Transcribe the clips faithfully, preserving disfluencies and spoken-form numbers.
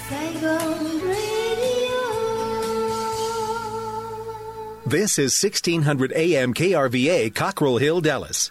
Saigon Radio. This is sixteen hundred A M K R V A, Cockrell Hill, Dallas.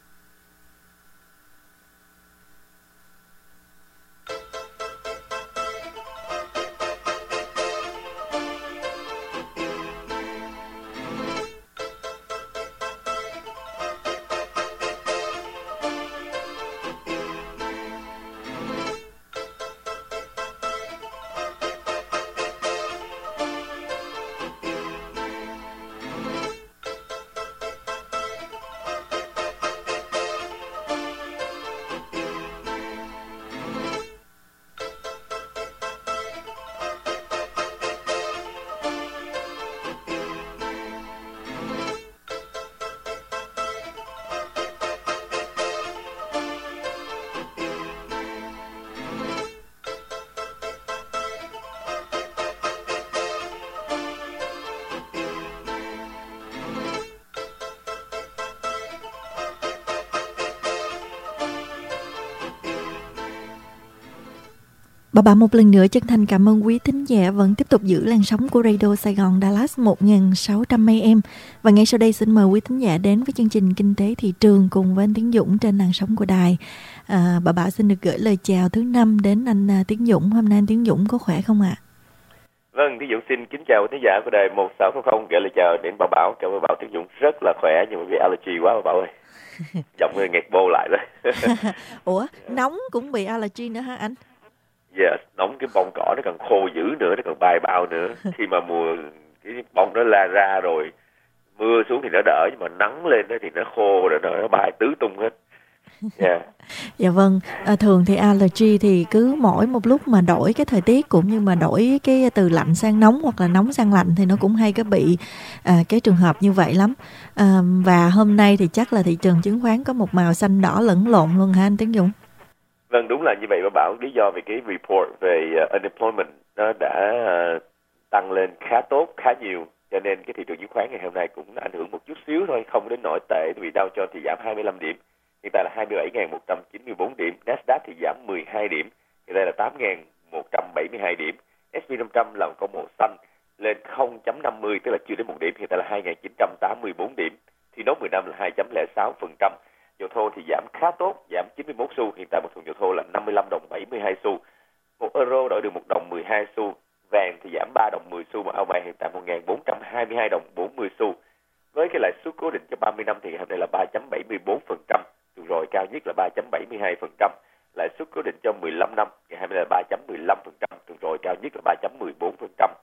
Bà Bảo một lần nữa chân thành cảm ơn quý thính giả vẫn tiếp tục giữ làn sóng của Radio Sài Gòn Dallas một nghìn sáu trăm A M. Và ngay sau đây xin mời quý thính giả đến với chương trình Kinh tế Thị trường cùng với anh Tiến Dũng trên làn sóng của đài. À, bà Bảo xin được gửi lời chào thứ năm đến anh Tiến Dũng. Hôm nay anh Tiến Dũng có khỏe không ạ? Vâng, Tiến Dũng xin kính chào quý thính giả của đài một sáu không không, gửi lời chào đến bà Bảo. Chào bà Bảo, Tiến Dũng rất là khỏe nhưng mà bị allergy quá bà Bảo ơi. Giọng người nghẹt bô lại rồi. Ủa, nóng cũng bị allergy nữa hả anh? Yes, nóng cái bông cỏ nó còn khô dữ nữa, nó còn bay bao nữa. Khi mà mùa cái bông nó la ra rồi, mưa xuống thì nó đỡ, nhưng mà nắng lên đó thì nó khô rồi nó bay tứ tung hết. Yeah. Dạ vâng, à, thường thì allergy thì cứ mỗi một lúc mà đổi cái thời tiết cũng như mà đổi cái từ lạnh sang nóng hoặc là nóng sang lạnh thì nó cũng hay có bị à, cái trường hợp như vậy lắm. À, và hôm nay thì chắc là thị trường chứng khoán có một màu xanh đỏ lẫn lộn luôn hả anh Tiến Dũng? Vâng, đúng là như vậy bà Bảo. Lý do về cái report về uh, unemployment nó đã uh, tăng lên khá tốt, khá nhiều. Cho nên cái thị trường chứng khoán ngày hôm nay cũng ảnh hưởng một chút xíu thôi, không đến nổi tệ. Vì Dow Jones thì giảm hai mươi lăm điểm, hiện tại là hai mươi bảy nghìn một trăm chín mươi bốn điểm. Nasdaq thì giảm mười hai điểm, hiện tại là tám nghìn một trăm bảy mươi hai điểm. ét and pê năm trăm là có màu xanh lên không phẩy năm mươi, tức là chưa đến một điểm, hiện tại là hai nghìn chín trăm tám mươi bốn điểm. Thì nốt mười năm là hai phẩy không sáu phần trăm. Dầu thô thì giảm khá tốt, giảm chín mươi mốt xu, hiện tại một thùng dầu thô là năm mươi lăm đồng bảy mươi hai xu. Một euro đổi được một đồng mười hai xu. Vàng thì giảm ba đồng mười xu, mà ao vàng hiện tại một nghìn bốn trăm hai mươi hai đồng bốn mươi xu. Với cái lãi suất cố định cho ba mươi năm thì hôm nay là ba phẩy bảy mươi bốn phần trăm, tuần rồi cao nhất là ba phẩy bảy mươi hai phần trăm. Lãi suất cố định cho mười lăm năm ngày hôm nay là ba phẩy mười lăm phần trăm, tuần rồi cao nhất là ba phẩy mười bốn phần trăm.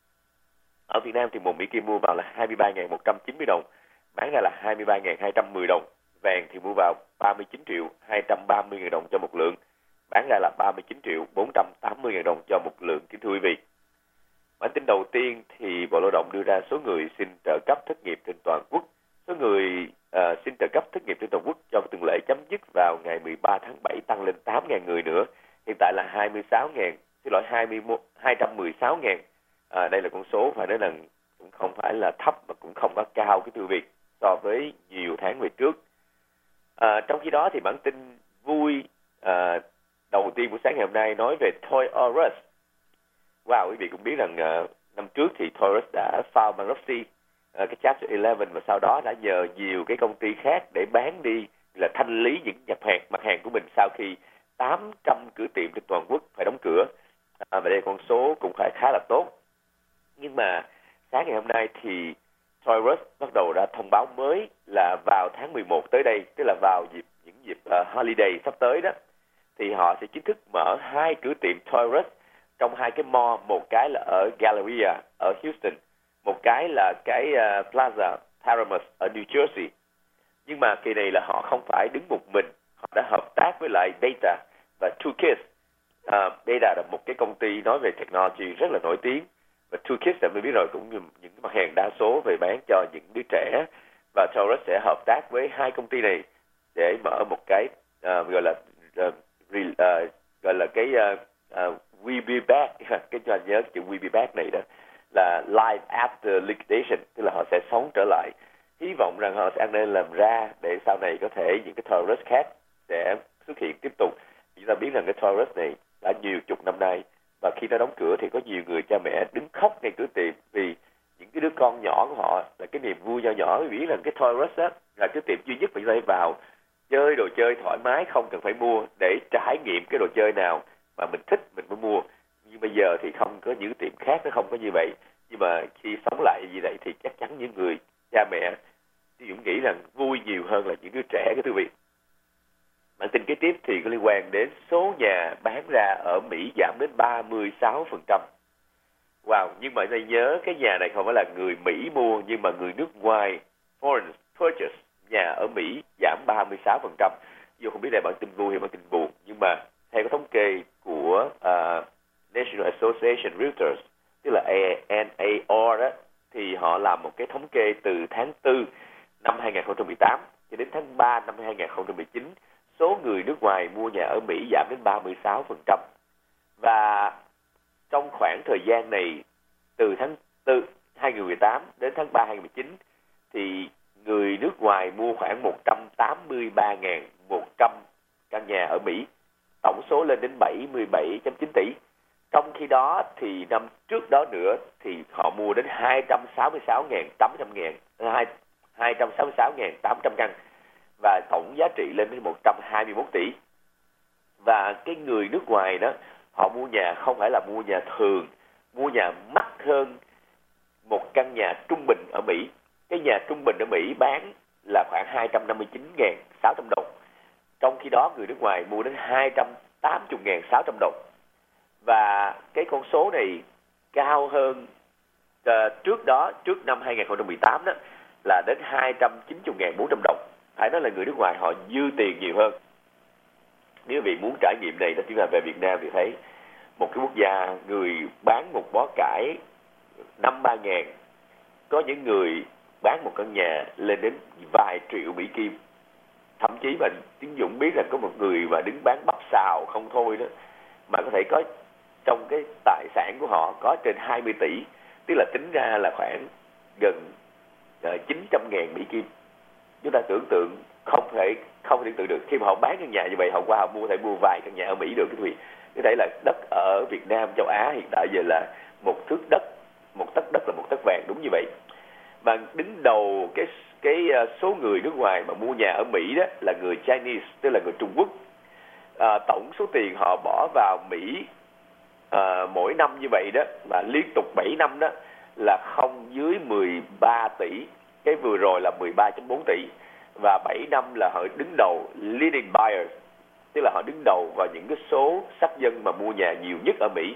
Ở Việt Nam thì một Mỹ Kim mua vào là hai mươi ba nghìn một trăm chín mươi đồng, bán ra là hai mươi ba nghìn hai trăm mười đồng. Vàng thì mua vào ba mươi chín triệu hai trăm ba mươi nghìn đồng cho một lượng, bán ra là ba mươi chín triệu bốn trăm tám mươi nghìn đồng cho một lượng, kính thưa quý vị. Bản tin đầu tiên thì Bộ Lao động đưa ra số người xin trợ cấp thất nghiệp trên toàn quốc. Số người uh, xin trợ cấp thất nghiệp trên toàn quốc cho tuần lễ chấm dứt vào ngày mười ba tháng bảy tăng lên tám nghìn người nữa. Hiện tại là hai mươi sáu nghìn, xin lỗi hai trăm mười sáu nghìn. À, đây là con số phải nói là cũng không phải là thấp mà cũng không có cao cái thưa quý vị so với nhiều tháng về trước. À, trong khi đó thì bản tin vui à, đầu tiên của sáng ngày hôm nay nói về Toys R Us. Wow, quý vị cũng biết rằng uh, năm trước thì Toys R Us đã file bankruptcy, uh, cái Chapter eleven, và sau đó đã nhờ nhiều cái công ty khác để bán đi, là thanh lý những nhập hàng mặt hàng của mình sau khi tám trăm cửa tiệm trên toàn quốc phải đóng cửa. À, và đây con số cũng khá khá là tốt. Nhưng mà sáng ngày hôm nay thì Toys R Us bắt đầu ra thông báo mới là vào tháng mười một tới đây, tức là vào dịp những dịp uh, holiday sắp tới đó, thì họ sẽ chính thức mở hai cửa tiệm Toys R Us trong hai cái mall, một cái là ở Galleria ở Houston, một cái là cái uh, Plaza Paramus ở New Jersey. Nhưng mà kỳ này là họ không phải đứng một mình, họ đã hợp tác với lại Beta và Two Kids. Uh, Beta là một cái công ty nói về technology rất là nổi tiếng, và Two Kids đã mới biết rồi, cũng như những mặt hàng đa số về bán cho những đứa trẻ. Và Toys R Us sẽ hợp tác với hai công ty này để mở một cái uh, gọi là uh, re, uh, gọi là cái uh, uh, We Be Back, cái cho anh nhớ chữ We Be Back này đó là Life After Liquidation, tức là họ sẽ sống trở lại. Hy vọng rằng họ sẽ ăn nên làm ra để sau này có thể những cái Toys R Us khác sẽ xuất hiện tiếp tục. Chúng ta biết rằng cái Toys R Us này đã nhiều chục năm nay và khi nó đóng cửa thì có nhiều người cha mẹ đứng khóc ngay cửa tiệm vì những cái đứa con nhỏ của họ là cái niềm vui nho nhỏ. Vì biết là cái Toys R Us á là cái tiệm duy nhất mình có thể vào chơi đồ chơi thoải mái, không cần phải mua, để trải nghiệm cái đồ chơi nào mà mình thích mình mới mua. Nhưng bây giờ thì không có, những tiệm khác nó không có như vậy. Nhưng mà khi sống lại như vậy thì chắc chắn những người cha mẹ thì Dũng nghĩ rằng vui nhiều hơn là những đứa trẻ, cái thưa quý vị. Bản tin kế tiếp thì có liên quan đến số nhà bán ra ở Mỹ giảm đến ba mươi sáu phần trăm. Wow, nhưng mà đây nhớ cái nhà này không phải là người Mỹ mua, nhưng mà người nước ngoài foreign purchase nhà ở Mỹ giảm ba mươi sáu phần trăm. Dù không biết là bản tin vui hay bản tin buồn, nhưng mà theo cái thống kê của uh, National Association Realtors, tức là N A R đó, thì họ làm một cái thống kê từ tháng tư năm hai không một tám cho đến tháng ba năm hai không một chín, số người nước ngoài mua nhà ở Mỹ giảm đến ba mươi sáu phần trăm. Và trong khoảng thời gian này, từ tháng tư hai không một tám đến tháng ba hai không một chín, thì người nước ngoài mua khoảng một trăm tám mươi ba nghìn một trăm căn nhà ở Mỹ, tổng số lên đến bảy mươi bảy phẩy chín tỷ. Trong khi đó thì năm trước đó nữa thì họ mua đến hai trăm sáu mươi sáu nghìn tám trăm căn, và tổng giá trị lên đến một trăm hai mươi mốt tỷ. Và cái người nước ngoài đó, họ mua nhà không phải là mua nhà thường, mua nhà mắc hơn một căn nhà trung bình ở Mỹ. Cái nhà trung bình ở Mỹ bán là khoảng hai trăm năm mươi chín nghìn sáu trăm đồng. Trong khi đó người nước ngoài mua đến hai trăm tám mươi nghìn sáu trăm đồng. Và cái con số này cao hơn uh, trước đó, trước năm hai không một tám đó, là đến hai trăm chín mươi nghìn bốn trăm đồng. Phải nói là người nước ngoài họ dư tiền nhiều hơn. Nếu quý vị muốn trải nghiệm này, đó chúng ta về Việt Nam thì thấy một cái quốc gia người bán một bó cải năm ba ngàn, có những người bán một căn nhà lên đến vài triệu Mỹ Kim. Thậm chí mà Tiến Dũng biết là có một người mà đứng bán bắp xào không thôi đó, mà có thể có trong cái tài sản của họ có trên hai mươi tỷ, tức là tính ra là khoảng gần uh, chín trăm ngàn Mỹ Kim. Chúng ta tưởng tượng không thể không thể tưởng tượng được khi mà họ bán căn nhà như vậy, họ qua họ mua thể mua vài căn nhà ở Mỹ được. Cái quý vị có thể là đất ở Việt Nam, châu Á hiện tại giờ là một thước đất, một tấc đất là một tấc vàng, đúng như vậy. Và đứng đầu cái cái số người nước ngoài mà mua nhà ở Mỹ đó là người Chinese, tức là người Trung Quốc. À, tổng số tiền họ bỏ vào Mỹ à, mỗi năm như vậy đó, và liên tục bảy năm đó là không dưới mười ba tỷ. Cái vừa rồi là mười ba phẩy bốn tỷ. Và bảy năm là họ đứng đầu leading buyers, tức là họ đứng đầu vào những cái số sắc dân mà mua nhà nhiều nhất ở Mỹ.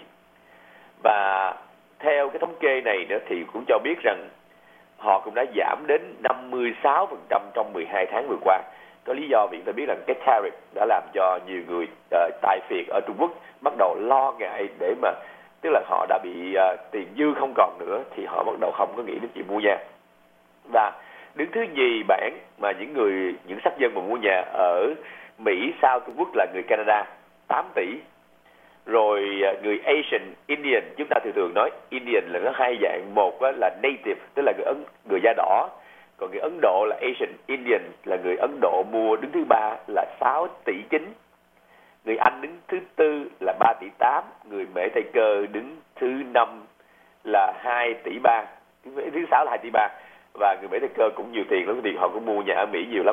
Và theo cái thống kê này nữa thì cũng cho biết rằng họ cũng đã giảm đến năm mươi sáu phần trăm trong mười hai tháng vừa qua. Có lý do vì ta biết rằng cái tariff đã làm cho nhiều người uh, tài phiệt ở Trung Quốc bắt đầu lo ngại, để mà tức là họ đã bị uh, tiền dư không còn nữa, thì họ bắt đầu không có nghĩ đến chuyện mua nhà. Và đứng thứ nhì bảng mà những người những sắc dân mà mua nhà ở Mỹ sau Trung Quốc là người Canada, tám tỷ. Rồi người Asian, Indian, chúng ta thường thường nói Indian là nó hai dạng, một là native, tức là người Ấn, người da đỏ, còn người Ấn Độ là Asian Indian, là người Ấn Độ mua đứng thứ ba là sáu tỷ chín. Người Anh đứng thứ tư là ba tỷ tám, người Mễ Tây Cơ đứng thứ năm là hai tỷ ba, thứ sáu là hai tỷ ba. Và người Mễ Tây Cơ cũng nhiều tiền lắm, vì họ cũng mua nhà ở Mỹ nhiều lắm.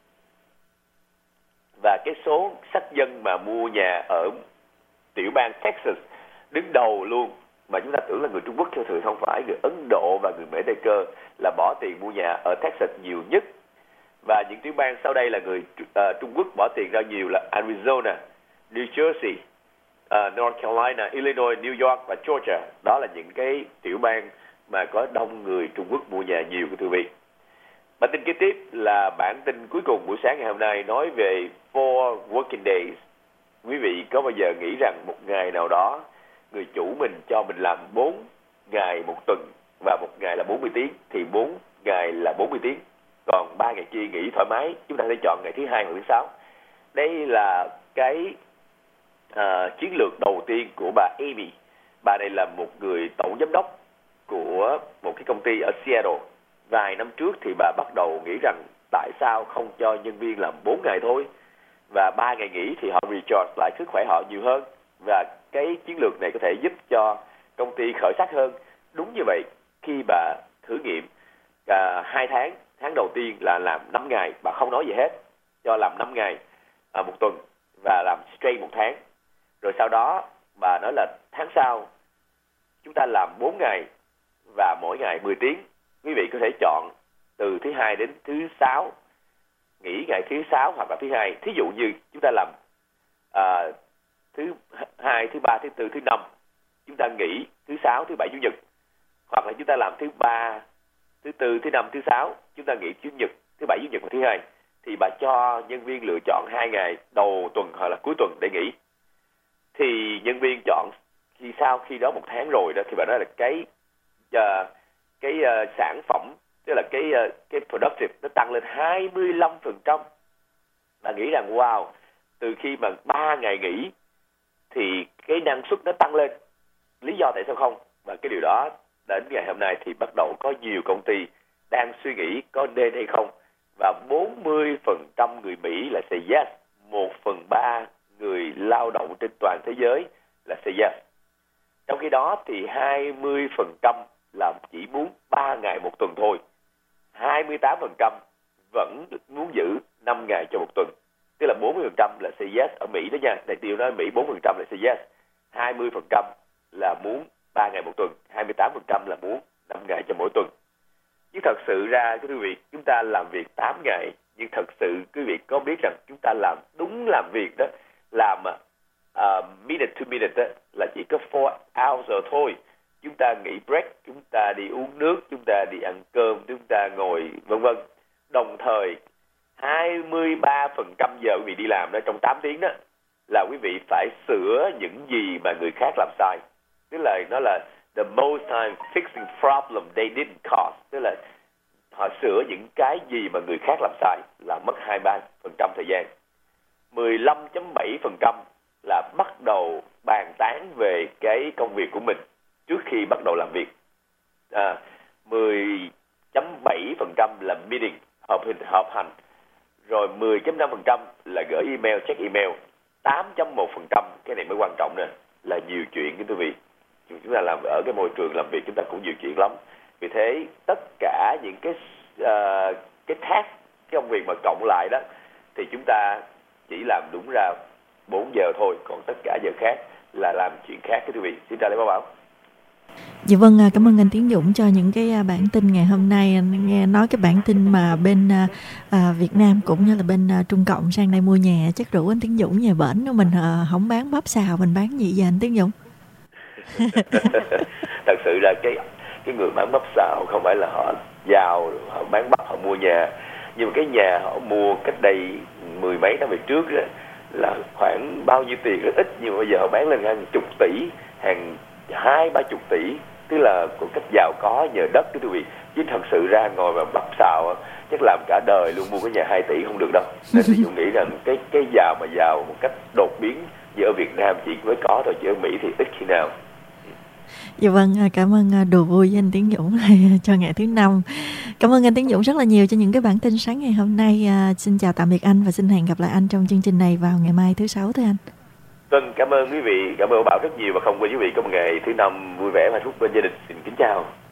Và cái số sắc dân mà mua nhà ở tiểu bang Texas đứng đầu luôn, mà chúng ta tưởng là người Trung Quốc, theo thường không phải, người Ấn Độ và người Mễ Tây Cơ là bỏ tiền mua nhà ở Texas nhiều nhất. Và những tiểu bang sau đây là người uh, Trung Quốc bỏ tiền ra nhiều là Arizona, New Jersey, uh, North Carolina, Illinois, New York và Georgia. Đó là những cái tiểu bang mà có đông người Trung Quốc mua nhà nhiều, của quý vị. Bản tin kế tiếp là bản tin cuối cùng buổi sáng ngày hôm nay, nói về four working days. Quý vị có bao giờ nghĩ rằng một ngày nào đó người chủ mình cho mình làm bốn ngày một tuần và một ngày là bốn mươi tiếng, thì bốn ngày là bốn mươi tiếng, còn ba ngày kia nghỉ thoải mái, chúng ta sẽ chọn ngày thứ hai hoặc thứ sáu. Đây là cái uh, chiến lược đầu tiên của bà Amy. Bà này là một người tổng giám đốc của một cái công ty ở Seattle. Vài năm trước thì bà bắt đầu nghĩ rằng tại sao không cho nhân viên làm bốn ngày thôi, và ba ngày nghỉ thì họ recharge lại sức khỏe họ nhiều hơn. Và cái chiến lược này có thể giúp cho công ty khởi sắc hơn. Đúng như vậy, khi bà thử nghiệm à, hai tháng, tháng đầu tiên là làm năm ngày, bà không nói gì hết, cho làm năm ngày à, một tuần và làm straight một tháng. Rồi sau đó bà nói là tháng sau chúng ta làm bốn ngày và mỗi ngày mười tiếng. Quý vị có thể chọn từ thứ hai đến thứ sáu, nghỉ ngày thứ sáu hoặc là thứ hai. Thí dụ như chúng ta làm à, thứ hai, thứ ba, thứ tư, thứ năm, chúng ta nghỉ thứ sáu, thứ bảy, chủ nhật. Hoặc là chúng ta làm thứ ba, thứ tư, thứ năm, thứ sáu, chúng ta nghỉ chủ nhật, thứ bảy, chủ nhật và thứ hai. Thì bà cho nhân viên lựa chọn hai ngày đầu tuần hoặc là cuối tuần để nghỉ. Thì nhân viên chọn khi sau khi đó một tháng rồi đó, thì bà nói là cái uh, cái uh, sản phẩm, tức là cái uh, cái productive nó tăng lên hai mươi lăm phần trăm. Bà nghĩ rằng wow, từ khi mà ba ngày nghỉ thì cái năng suất nó tăng lên. Lý do tại sao không? Và cái điều đó đến ngày hôm nay thì bắt đầu có nhiều công ty đang suy nghĩ có nên hay không. Và bốn mươi phần trăm người Mỹ là say yes, một phần ba người lao động trên toàn thế giới là say yes. Trong khi đó thì hai mươi phần trăm là chỉ muốn ba ngày một tuần thôi. hai mươi tám phần trăm vẫn muốn giữ năm ngày cho một tuần. Tức là bốn mươi phần trăm là say yes ở Mỹ đó nha. Đại tiêu nói Mỹ bốn mươi phần trăm là say yes, hai mươi phần trăm là muốn ba ngày một tuần, hai mươi tám phần trăm là muốn năm ngày cho mỗi tuần. Nhưng thật sự ra quý vị, chúng ta làm việc tám ngày, nhưng thật sự quý vị có biết rằng chúng ta làm đúng làm việc đó, làm uh, minute to minute đó, là chỉ có four hours rồi thôi. Chúng ta nghỉ break, chúng ta đi uống nước, chúng ta đi ăn cơm, chúng ta ngồi vân vân. Đồng thời hai mươi ba phần trăm giờ quý vị đi làm đó, trong tám tiếng đó, là quý vị phải sửa những gì mà người khác làm sai. Tức là nó là the most time fixing problem they didn't cause. Tức là họ sửa những cái gì mà người khác làm sai là mất hai mươi ba phần trăm thời gian. mười lăm phẩy bảy phần trăm là bắt đầu bàn tán về cái công việc của mình trước khi bắt đầu làm việc. À, mười phẩy bảy phần trăm là meeting, họp hình họp hành. Rồi mười phẩy năm phần trăm là gửi email, check email. tám phẩy một phần trăm, cái này mới quan trọng nè, là nhiều chuyện quý vị. Chúng ta làm ở cái môi trường làm việc chúng ta cũng nhiều chuyện lắm. Vì thế tất cả những cái uh, cái task, cái công việc mà cộng lại đó, thì chúng ta chỉ làm đúng ra bốn giờ thôi, còn tất cả giờ khác là làm chuyện khác quý vị. Xin chào Lê Bảo Bảo. Dạ vâng, cảm ơn anh Tiến Dũng cho những cái bản tin ngày hôm nay. Anh nghe nói cái bản tin mà bên à, Việt Nam cũng như là bên à, Trung Cộng sang đây mua nhà, chắc rủ anh Tiến Dũng về bển, mình à, không bán bắp xào, mình bán gì vậy anh Tiến Dũng? Thật sự là cái cái người bán bắp xào không phải là họ giàu, họ bán bắp họ mua nhà, nhưng mà cái nhà họ mua cách đây mười mấy năm về trước đó, là khoảng bao nhiêu tiền rất ít, nhưng mà bây giờ họ bán lên hàng chục tỷ, hàng hai ba chục tỷ, tức là có cách giàu có nhờ đất cái quý vị. Chứ thật sự ra ngồi mà bắp xào chắc làm cả đời luôn, mua cái nhà hai tỷ không được đâu. Nên thì tôi nghĩ rằng cái cái giàu mà giàu một cách đột biến như ở Việt Nam chỉ mới có thôi, chứ ở Mỹ thì ít khi nào. Dạ vâng, cảm ơn đùa vui với anh Tiến Dũng cho ngày thứ năm. Cảm ơn anh Tiến Dũng rất là nhiều cho những cái bản tin sáng ngày hôm nay. À, xin chào tạm biệt anh và xin hẹn gặp lại anh trong chương trình này vào ngày mai thứ sáu thưa anh. Vâng, cảm ơn quý vị, cảm ơn Bảo rất nhiều và không quên quý vị có một ngày thứ năm vui vẻ và hạnh phúc bên gia đình. Xin kính chào.